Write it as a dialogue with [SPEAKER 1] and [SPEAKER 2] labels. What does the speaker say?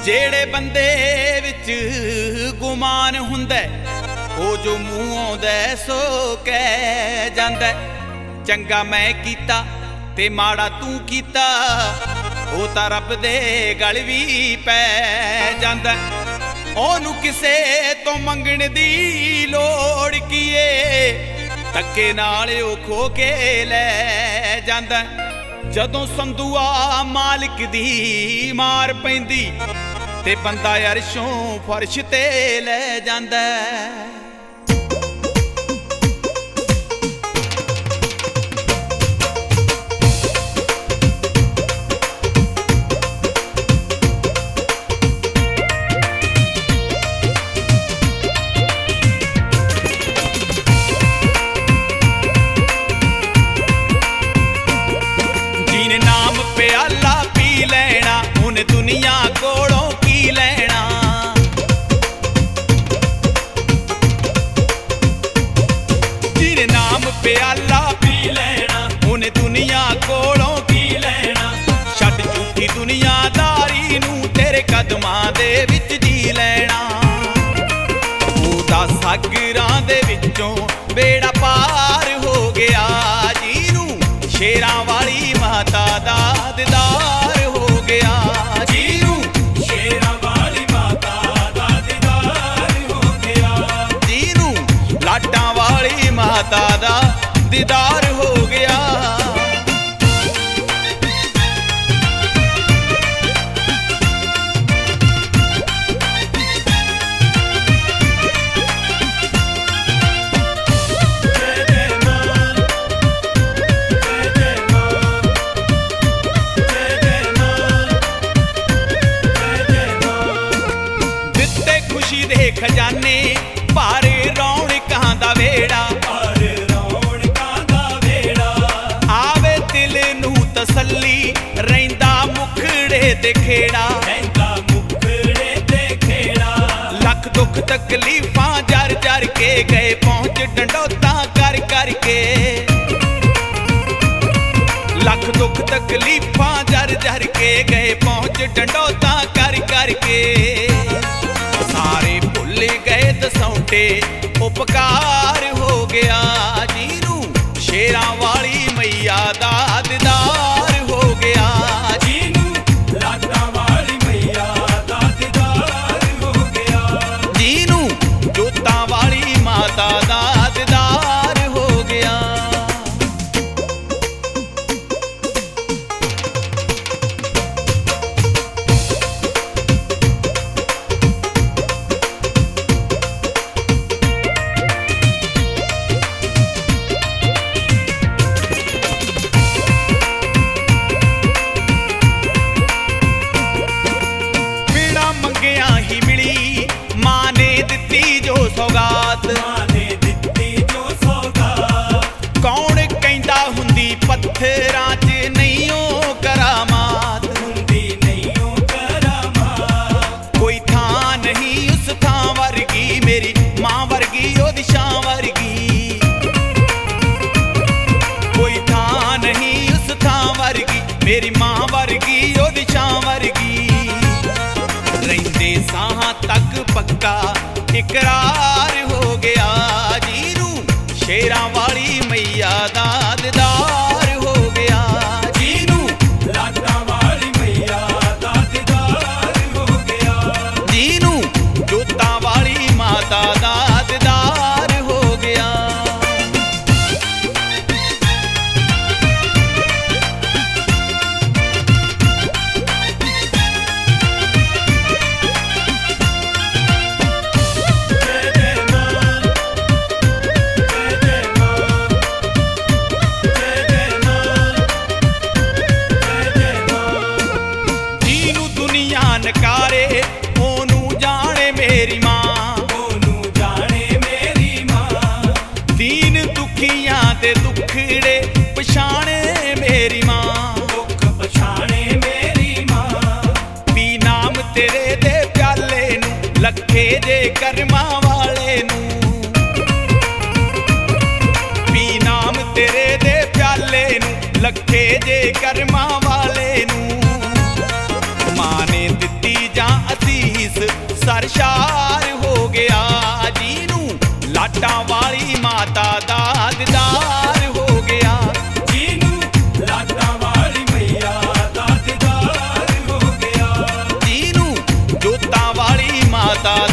[SPEAKER 1] ਜਿਹੜੇ ਬੰਦੇ ਵਿੱਚ ਗੁਮਾਨ ਹੁੰਦਾ ਉਹ ਜੋ ਮੂੰਹ ਆਉਂਦਾ ਸੋ ਕਹਿ ਜਾਂਦਾ। ਚੰਗਾ ਮੈਂ ਕੀਤਾ ਤੇ ਮਾੜਾ ਤੂੰ ਕੀਤਾ ਉਹ ਤਾਂ ਰੱਬ ਦੇ ਗਲ ਵੀ ਪੈ ਜਾਂਦਾ। ਉਹਨੂੰ ਕਿਸੇ ਤੋਂ ਮੰਗਣ ਦੀ ਲੋੜ ਕੀ ਏ, ਧੱਕੇ ਨਾਲ ਉਹ ਖੋ ਕੇ ਲੈ ਜਾਂਦਾ। ਜਦੋਂ ਸੰਧੂਆ ਮਾਲਕ ਦੀ ਮਾਰ ਪੈਂਦੀ ਤੇ ਬੰਦਾ ਅਰਸ਼ੋਂ ਫਰਸ਼ ਤੇ ਲੈ ਜਾਂਦਾ। प्याला पी लेना उन दुनिया कोलों की लेना। जिन्हें नाम प्याला पी लेना उन दुनिया कोलों की लेना। छड्ड झूठी दुनियादारी नूं तेरे कदमां दे विच जी लेना। ओदा सागरां दे विचों बेड़ा पार हो गया जीनू शेरां वाली माता दा दीदार हो गया। जीनू शेरां वाली माता दा दीदार हो गया। जीनू लाटां वाली माता दा दीदार हो गया। खजाने भार रौनकां दा वेड़ा, भार रौनकां दा वेड़ा। आवे दिल नूं तसल्ली रहिंदा मुखड़े ते खेड़ा, रहिंदा मुखड़े ते खेड़ा। लख दुख तकलीफां जर जर के गए पहुंच डंडोता कर कर के। लख दुख तकलीफां जर जर के गए पहुंच डंडोता कर कर के। सारे भुल गए दसौटे उपकार हो गया जीनू शेरां वाली मैया दा दीदार हो गया। जीनू लाटां वाली मैया दा दीदार हो गया। जीनू जोतां वाली माता दा दीदार हो गया। सौगात माने दित्ती जो सौगात। कौन कहंदा हुंदी पत्थरां च नहीं ओ करामात, हुंदी नहीं ओ करामात। कोई थां नहीं उस थां वर्गी मेरी मां वर्गी ओदी शां वर्गी। कोई थां नहीं उस थां वर्गी मेरी मां वर्गी ओदी शां वर्गी। रहिंदे साहां तक पक्का इकरार हो गया जीनू शेरां वाली मैया दा दीदार हो गया। जीनू लाटां वाली मैया दा दीदार हो गया। जीनू जोतां वाली माता दा दीदार हो गया। नकारे ओनू जाने मेरी मां, ओनू जाने मेरी मां। दीन दुखियां दे दुखड़े पछाणे मेरी मां, दुख पछाणे मेरी मां। पी नाम तेरे दे प्याले नू लखे जे कर्मा वाले नू। पी नाम तेरे दे प्याले नू लखे जे कर्मा वाले नू। मां ने दित्ती जां ਲਾਟਾਂ ਵਾਲੀ ਮਾਤਾ ਦਾ ਦੀਦਾਰ ਹੋ ਗਿਆ।
[SPEAKER 2] ਜਿਹਨੂੰ ਲਾਟਾਂ ਵਾਲੀ ਮਈਆ ਦਾ ਦੀਦਾਰ ਹੋ ਗਿਆ।
[SPEAKER 1] ਜਿਹਨੂੰ ਜੋਤਾਂ ਵਾਲੀ ਮਾਤਾ